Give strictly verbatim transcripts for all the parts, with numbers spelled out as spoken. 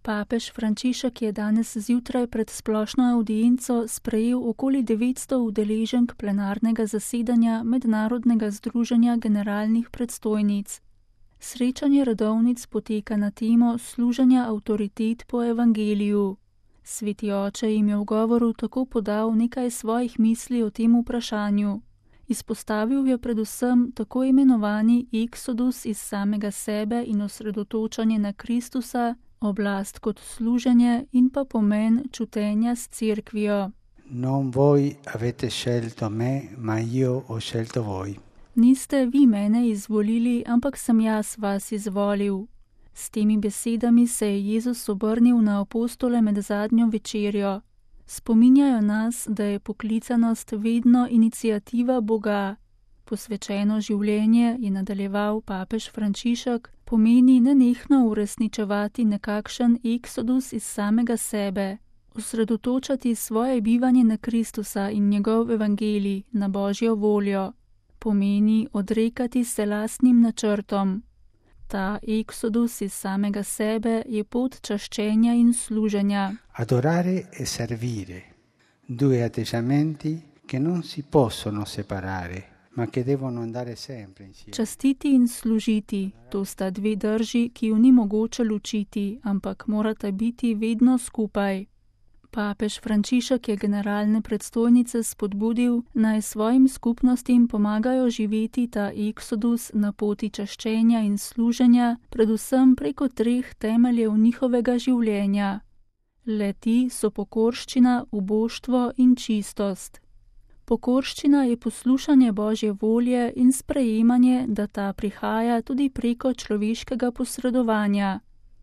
Papež Frančišek je danes zjutraj pred splošno avdienco sprejel okoli devetsto udeleženk plenarnega zasedanja Mednarodnega združenja generalnih predstojnic. Srečanje redovnic poteka na temo služenja avtoritet po evangeliju. Sveti oče jim je v govoru tako podal nekaj svojih misli o tem vprašanju. Izpostavil je predvsem tako imenovani eksodus iz samega sebe in osredotočanje na Kristusa, oblast kot služenje in pa pomen čutenja s cerkvijo. Non voi avete scelto me, ma io ho scelto voi. Niste vi mene izvolili, ampak sem jaz vas izvolil. S temi besedami se je Jezus obrnil na apostole med zadnjo večerjo. Spominjajo nas, da je poklicanost vedno iniciativa Boga. Posvečeno življenje, je nadaljeval papež Frančišek, pomeni nenehno uresničevati nekakšen eksodus iz samega sebe, osredotočati svoje bivanje na Kristusa in njegov evangelij, na Božjo voljo. Pomeni odrekati se lastnim načrtom. Ta eksodus iz samega sebe je pot čaščenja in služenja. Adorare e servire, due atteggiamenti che non si possono separare, ma che devono andare sempre insieme. Častiti in služiti, to sta dve drži, ki ju ni mogoče ločiti, ampak morata biti vedno skupaj. Papež Frančišek je generalne predstojnice spodbudil, naj svojim skupnostim pomagajo živeti ta eksodus na poti čaščenja in služenja, predvsem preko treh temeljev njihovega življenja. Le-ti so pokorščina, uboštvo in čistost. Pokorščina je poslušanje Božje volje in sprejemanje, da ta prihaja tudi preko človeškega posredovanja.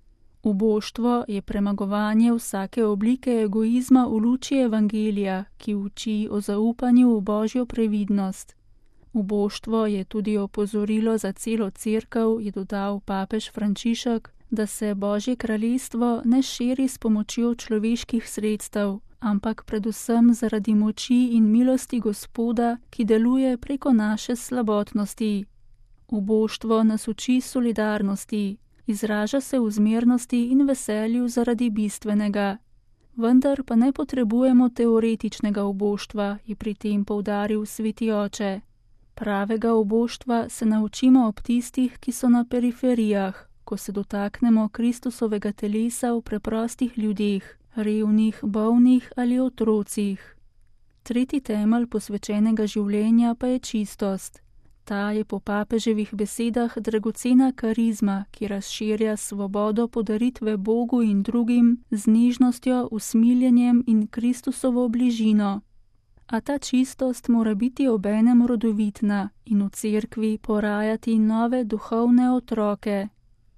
Uboštvo je premagovanje vsake oblike egoizma v luči evangelija, ki uči o zaupanju v Božjo previdnost. Uboštvo je tudi opozorilo za celo cerkev, je dodal papež Frančišek, da se Božje kraljestvo ne širi s pomočjo človeških sredstev, ampak predvsem zaradi moči in milosti Gospoda, ki deluje preko naše slabotnosti. Uboštvo nas uči solidarnosti, izraža se v zmernosti in veselju zaradi bistvenega. Vendar pa ne potrebujemo teoretičnega uboštva, je pri tem poudaril sveti oče. Pravega uboštva se naučimo ob tistih, ki so na periferijah, ko se dotaknemo Kristusovega telesa v preprostih ljudeh, revnih, bolnih ali otrocih. Tretji temelj posvečenega življenja pa je čistost. Ta je po papeževih besedah dragocena karizma, ki razširja svobodo podaritve Bogu in drugim z nežnostjo, usmiljenjem in Kristusovo bližino. A ta čistost mora biti obenem rodovitna in v cerkvi porajati nove duhovne otroke.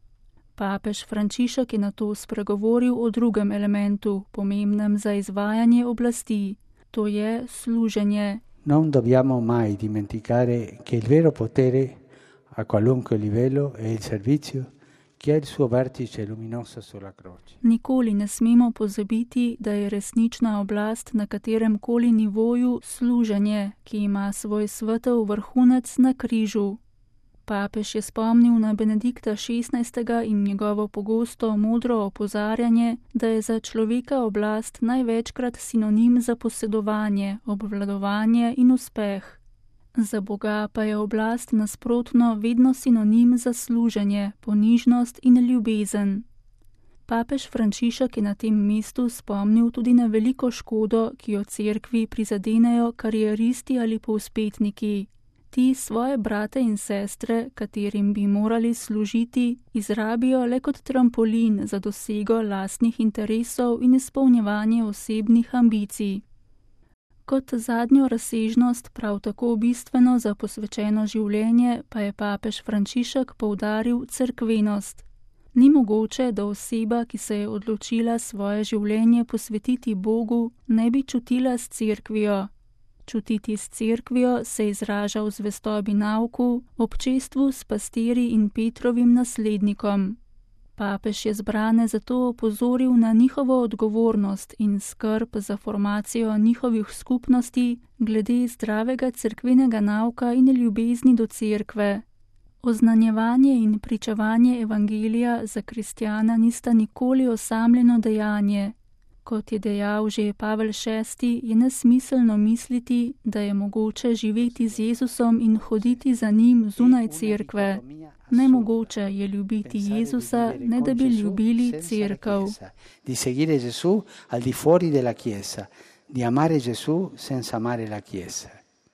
Papež Frančišek je nato spregovoril o drugem elementu, pomembnem za izvajanje oblasti, to je služenje. Non dobbiamo mai dimenticare che il vero potere a qualunque livello è il servizio che ha il suo vertice luminoso sulla croce. Nikoli ne smemo pozabiti, da je resnična oblast na katerem koli nivoju služenje, ki ima svoj svetel vrhunec na križu. Papež je spomnil na Benedikta šestnajstega in njegovo pogosto modro opozarjanje, da je za človeka oblast največkrat sinonim za posedovanje, obvladovanje in uspeh. Za Boga pa je oblast nasprotno vedno sinonim za služenje, ponižnost in ljubezen. Papež Frančišek je na tem mestu spomnil tudi na veliko škodo, ki jo cerkvi prizadenejo karieristi ali povzpetniki. Ti svoje brate in sestre, katerim bi morali služiti, izrabijo le kot trampolin za dosego lastnih interesov in izpolnjevanje osebnih ambicij. Kot zadnjo razsežnost, prav tako bistveno za posvečeno življenje, pa je papež Frančišek poudaril cerkvenost. Ni mogoče, da oseba, ki se je odločila svoje življenje posvetiti Bogu, ne bi čutila s cerkvijo. Čutiti s cerkvijo se izraža v zvestobi nauku, občestvu s pastirji in Petrovim naslednikom. Papež je zbrane zato opozoril na njihovo odgovornost in skrb za formacijo njihovih skupnosti glede zdravega cerkvenega nauka in ljubezni do cerkve. Oznanjevanje in pričevanje evangelija za kristjana nista nikoli osamljeno dejanje. Kot je dejal že Pavel šesti, je nesmiselno misliti, da je mogoče živeti z Jezusom in hoditi za njim zunaj cerkve. Nemogoče je ljubiti Jezusa, ne da bi ljubili cerkev. Di seguire Gesù al di fuori della Chiesa, di amare Gesù senza amare la Chiesa.